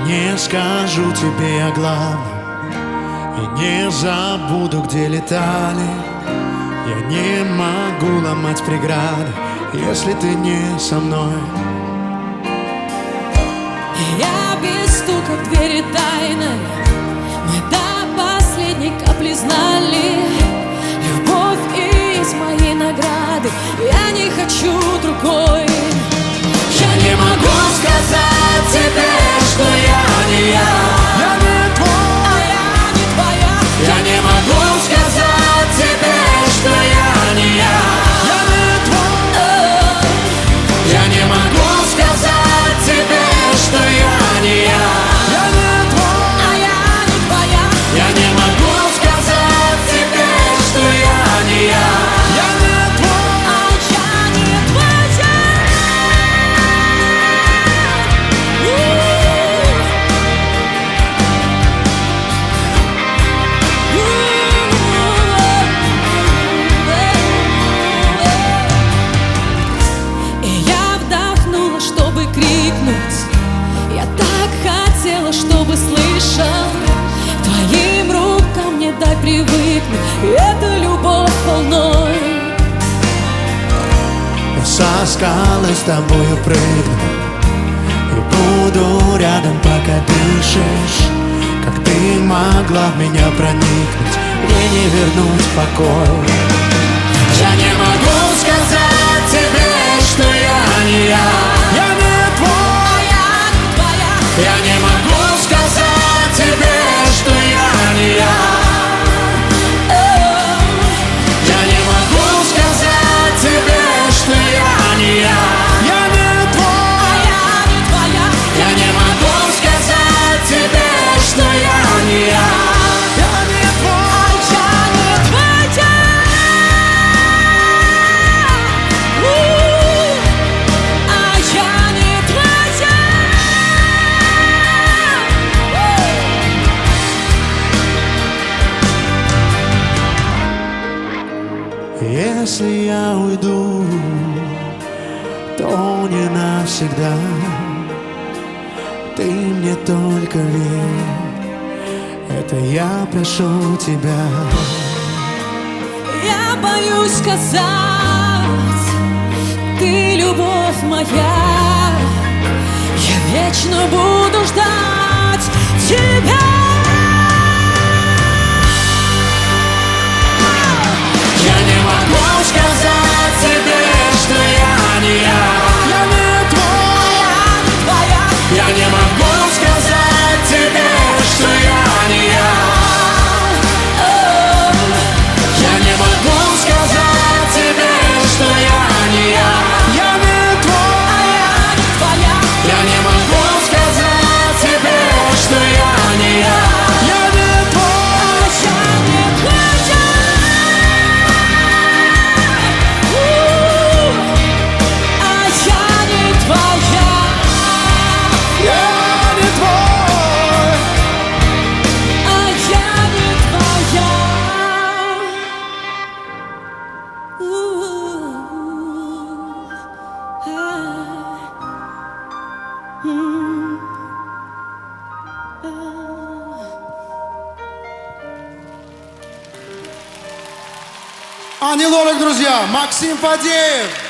не скажу тебе о главном, и не забуду, где летали. Я не могу ломать преграды, если ты не со мной. Я без стука в двери тайной, мы до последней капли знали. Любовь из моей награды, я не хочу другой. Я не могу сказать тебе, что я не я. Я не твой, а я не твоя. я не могу сказать тебе, что я не я. Я не твой, я не могу сказать тебе, что я не я. Я не твой, а я не твоя. я не могу сказать тебе, что я не я. Я не твой, А я не твоя. И я вдохнула, чтобы крикнуть. Я так хотела, чтобы слышал. Твоим рукам не дай привыкнуть. Это любовь волной. я со скалы с тобою прыгну и буду рядом, пока дышишь. Как ты могла в меня проникнуть, мне не вернуть покой. Я не могу сказать тебе, что я не я. Я не твой, Я не твоя. я не могу сказать тебе, что я не я. Я не могу сказать тебе, что я не я. Я не твой, Я не твоя. я не могу сказать тебе, что я не я. Я не твой, Я не твоя. А я не твоя. если я уйду, то не навсегда. Ты мне только верь, это я прошу тебя. Я боюсь сказать, ты любовь моя. Я вечно буду ждать тебя. Я не могу сказать тебе, что я не я. Я не твой, Я не твоя. я не могу сказать тебе, что я не я. Я не могу сказать тебе, что я не я. Я не твой, Я не твоя. я не могу сказать тебе, что я не я. Я не твой, Я не твоя. А я не твоя. я не твой. А я не твоя. Ани Лорак, друзья, Максим Фадеев.